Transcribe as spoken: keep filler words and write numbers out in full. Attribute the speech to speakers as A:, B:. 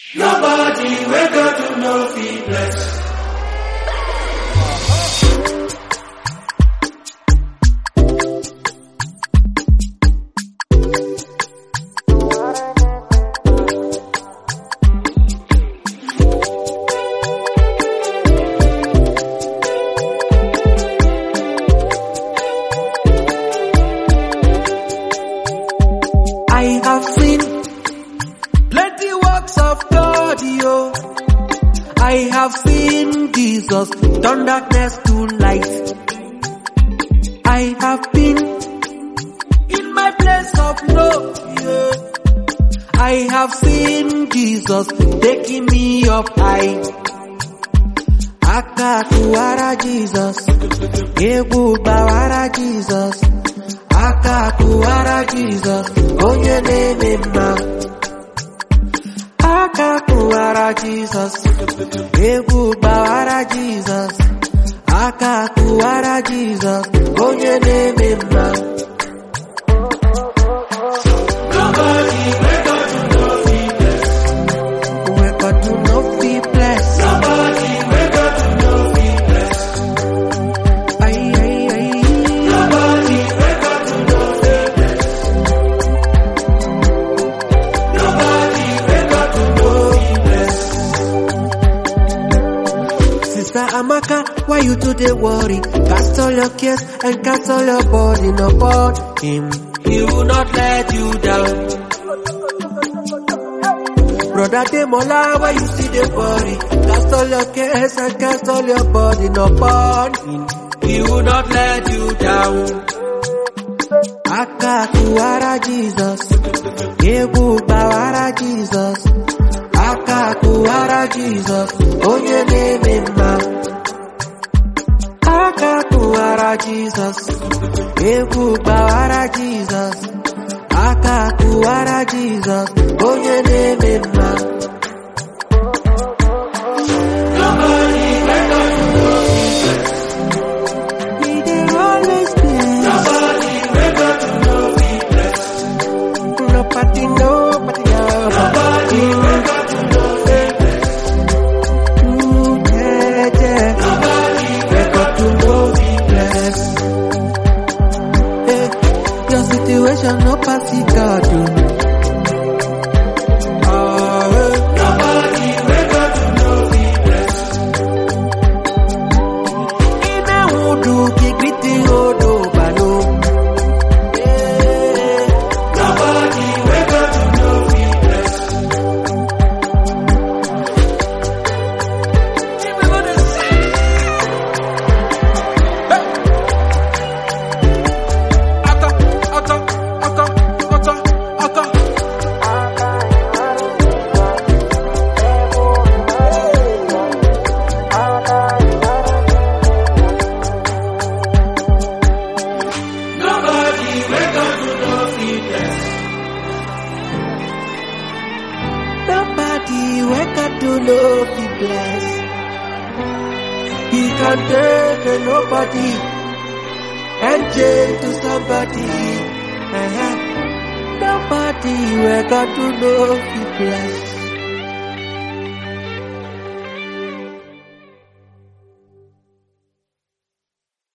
A: Nobody wake up to no fitness.
B: I have seen plenty works of God, yo. I have seen Jesus turn darkness to light. I have been in my place of love, yeah. I have seen Jesus taking me up high. Akakuara Jesus, Ebu Bawara Jesus. Akakuara Jesus, onye neme mma. Akakuara Jesus, Ebu Bawara Jesus. Akakuara Jesus, onye neme mma.
A: Nobody wake up to no fitness.
B: Wake up to no fitness.
A: Nobody wake up to no fitness.
B: Ay, ay, ay.
A: Nobody wake up to no fitness. Nobody wake up to no fitness.
B: Sister Amaka, why you today worry? Cast all your cares and cast all your burden upon him. He will not let you down. Brother Demola, why you see the worry? Cast all your cares and cast all your burden upon him. He will not let you down. Akakuara Jesus, Ebu Bawara Jesus. Akakuara Jesus, onye neme mma. Akakuara Jesus, Ebu Bawara Jesus. Akakuara Jesus, onye neme mma.
A: Nobody wake up to no fitness.
B: He dey always bless.
A: Nobody wake up to no fitness.
B: Nobody, nobody,
A: Nobody wake up to no fitness.
B: Ooh, yeah, yeah.
A: Nobody
B: Wake up to no fitness. Hey, your situation no pass it, God. oh. Ah, hey.
A: Nobody wake up to no fitness.
B: Ime wudu kikriti odo bano. Yeah.
A: Nobody wake up to no fitness.
B: Aka, aka, aka, aka, aka.
A: Nobody wake up to no fitness.
B: Nobody wake up to no be blessed. He can take a nobody and change to somebody. Uh-huh. Nobody wake up to no be blessed.